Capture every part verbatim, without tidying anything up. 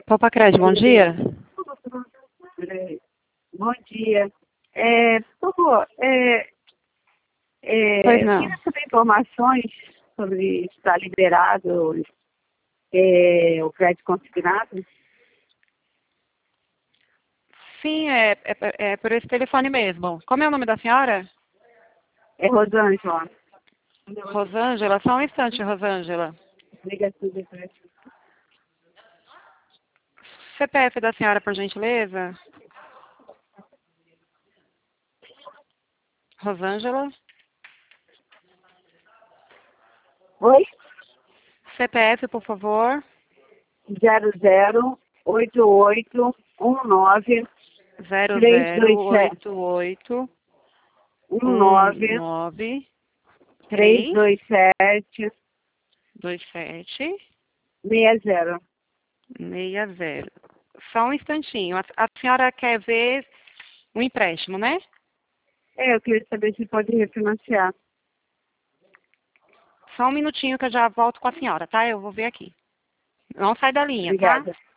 Popacred, bom dia. Bom dia. É, por favor, é, Pois é, eu não. queria saber informações sobre se está liberado é, o crédito consignado. Sim, é, é, é por esse telefone mesmo. Como é o nome da senhora? É Rosângela. Rosângela, só um instante, Rosângela. Liga tudo aí pra ti. C P F da senhora, por gentileza? Rosângela? Oi? C P F, por favor. zero zero oito oito um nove Zero três zero dois sete oito oito um um nove nove três três dois sete dois sete seis zero. seis zero. Só um instantinho. A, a senhora quer ver o empréstimo, né? É, eu queria saber se pode refinanciar. Só um minutinho que eu já volto com a senhora, tá? Eu vou ver aqui. Não sai da linha, tá? Obrigada.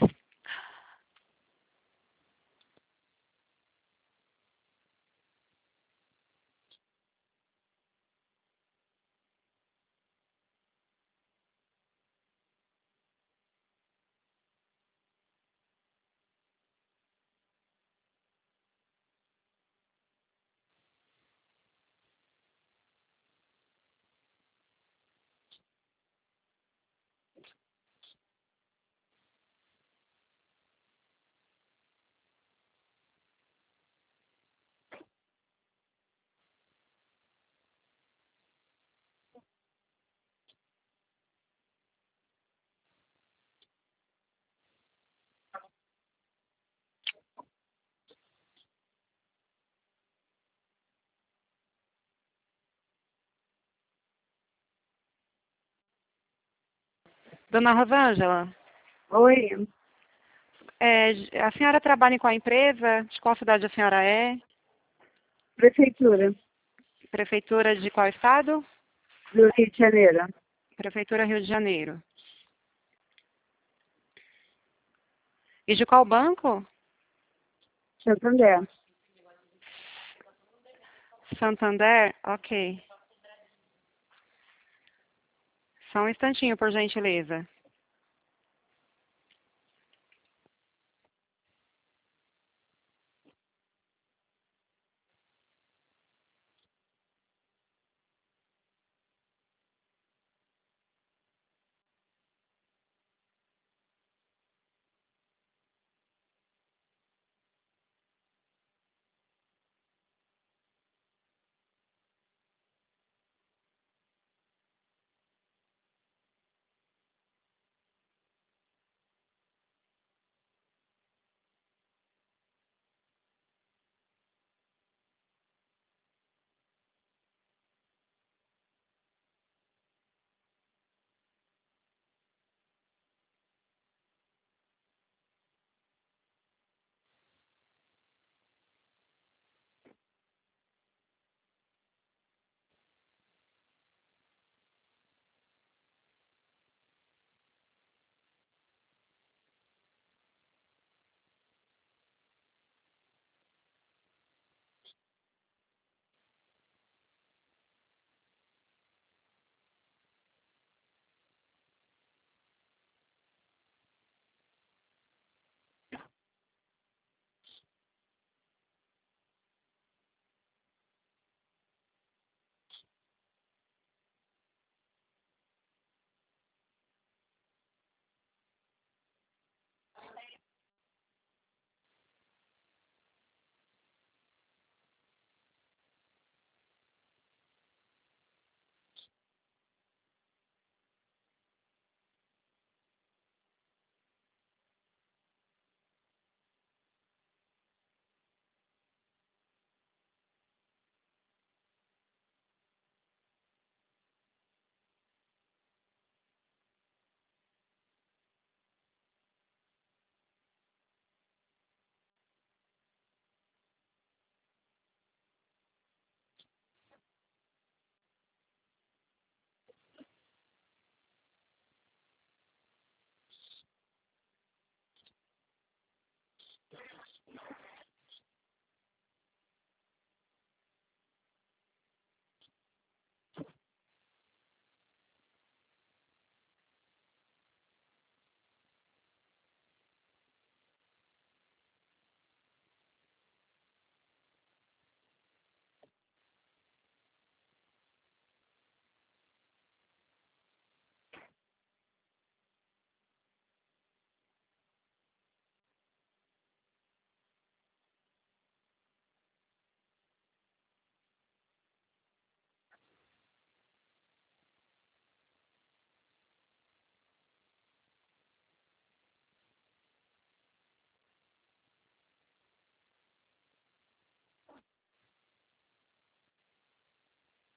Dona Rosângela, Oi, é, a senhora trabalha com a empresa? De qual cidade a senhora é? prefeitura Prefeitura de qual estado? do Rio de Janeiro. Prefeitura Rio de Janeiro. E de qual banco? Santander. Santander? Ok. Só um instantinho, por gentileza.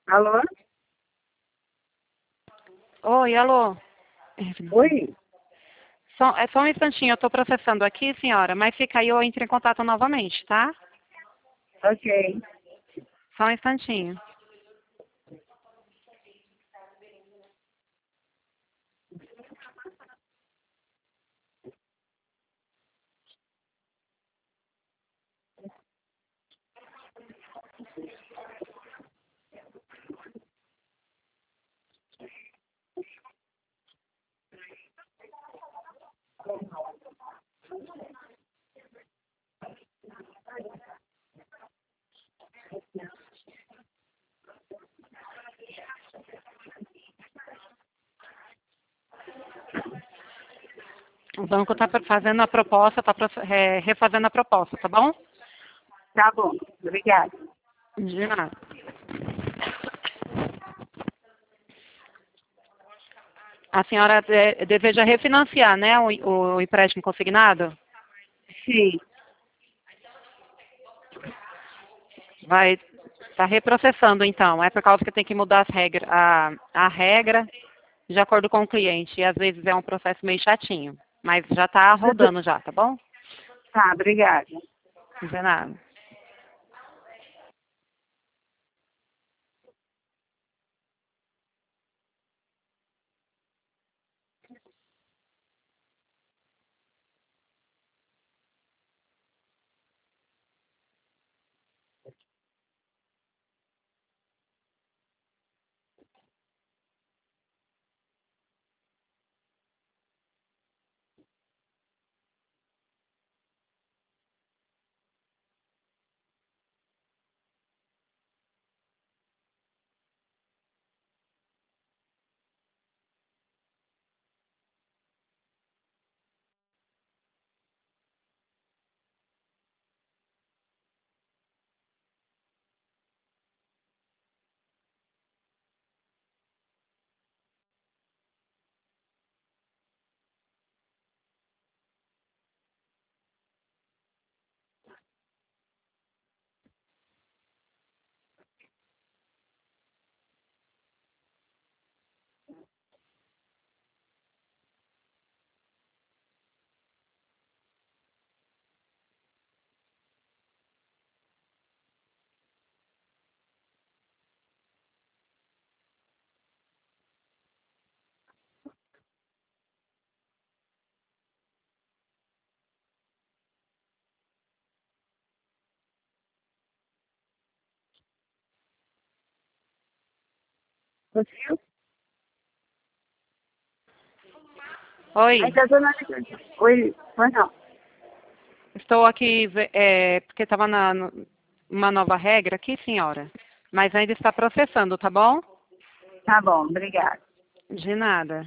Alô? Oi, alô. Oi? Só, é só um instantinho, eu estou processando aqui, senhora, mas fica aí, eu entro em contato novamente, tá? Ok. Só um instantinho. O banco está fazendo a proposta, está refazendo a proposta, tá bom? Tá bom. Obrigada. De nada. A senhora de- deseja refinanciar, né, o, o empréstimo consignado? Sim. Vai estar reprocessando, então. É por causa que tem que mudar as regras, a, a regra de acordo com o cliente. E às vezes é um processo meio chatinho. Mas já está Tudo... rodando já, tá bom? Tá, obrigada. De nada. Você? Aí Oi. tá dando... Oi? Foi não. Estou aqui é, porque estava na no- uma nova regra aqui, senhora. Mas ainda está processando, tá bom? Tá bom, obrigada. De nada.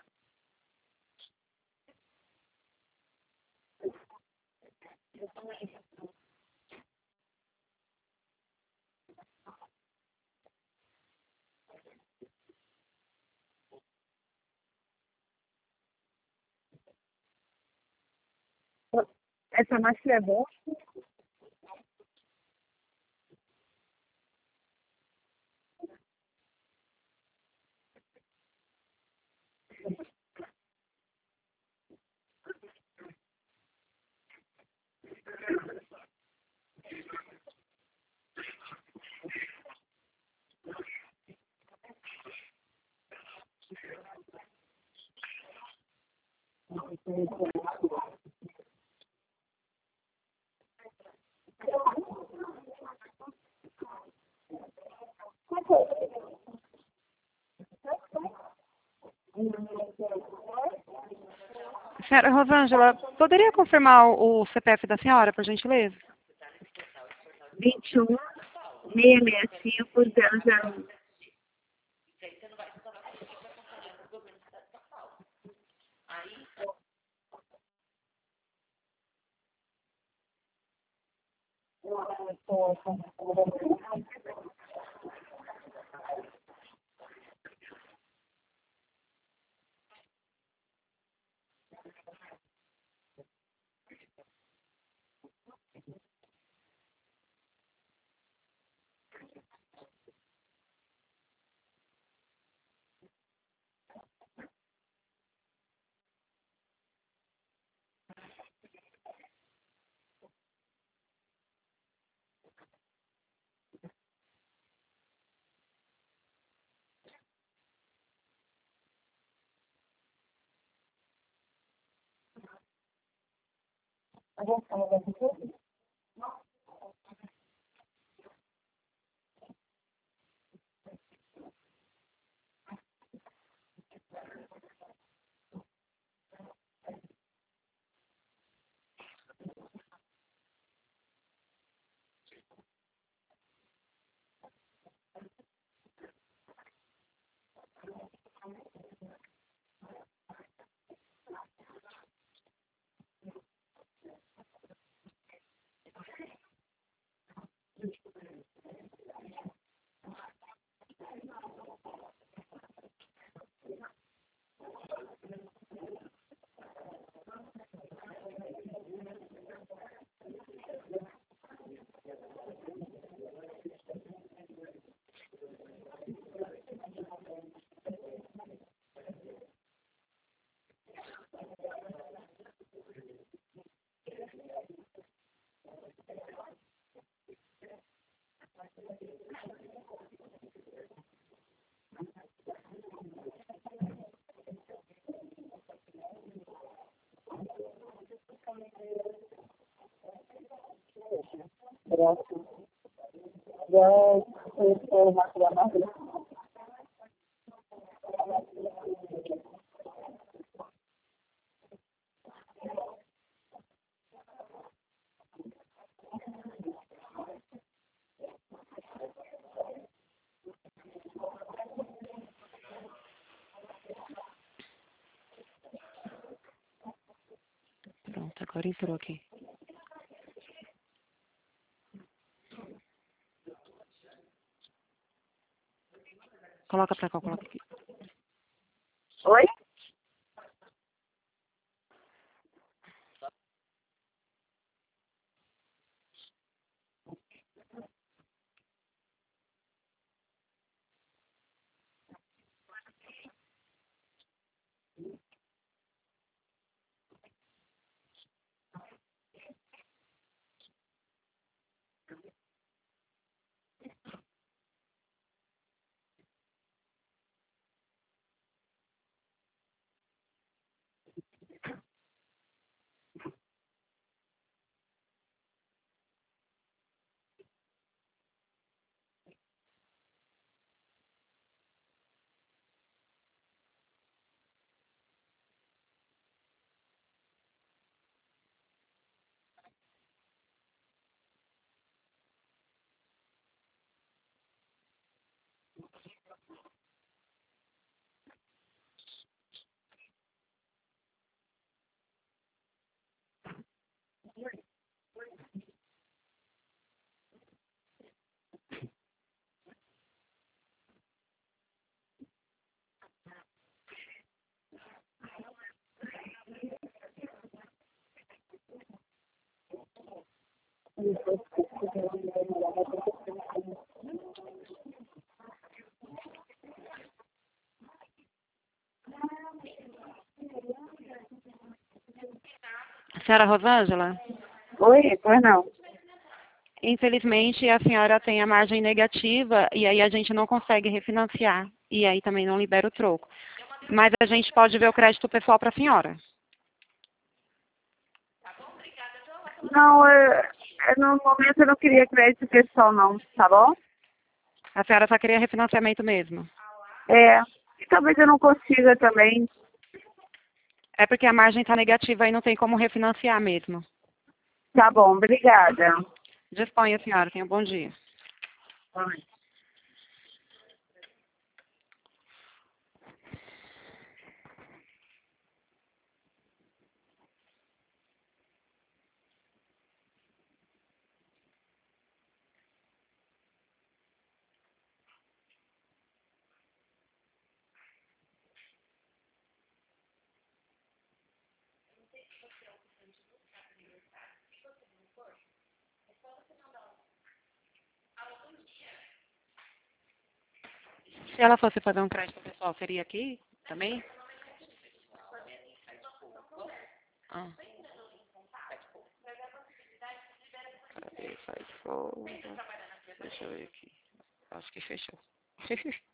Essa máscara é boa? Senhora Rosângela, poderia confirmar o, o C P F da senhora, por gentileza? vinte e um, seiscentos e sessenta e cinco, zero zero um. Graças. Já foi rápido a máquina. Pronto, agora entrou aqui. Coloca pra cá, coloca aqui. Oi? Senhora Rosângela, Oi? Pois não. infelizmente a senhora tem a margem negativa e aí a gente não consegue refinanciar. E aí também não libera o troco. Mas a gente pode ver o crédito pessoal para a senhora. Não, eu, eu, no momento eu não queria crédito pessoal não, tá bom? A senhora só queria refinanciamento mesmo. É, e talvez eu não consiga também. É porque a margem está negativa e não tem como refinanciar mesmo. Tá bom, obrigada. Disponha, senhora. Tenha um bom dia. Oi. Se ela fosse fazer um crédito pessoal, seria aqui também? Ah. Cadê? Faz folga. Deixa eu ver aqui. Acho que fechou.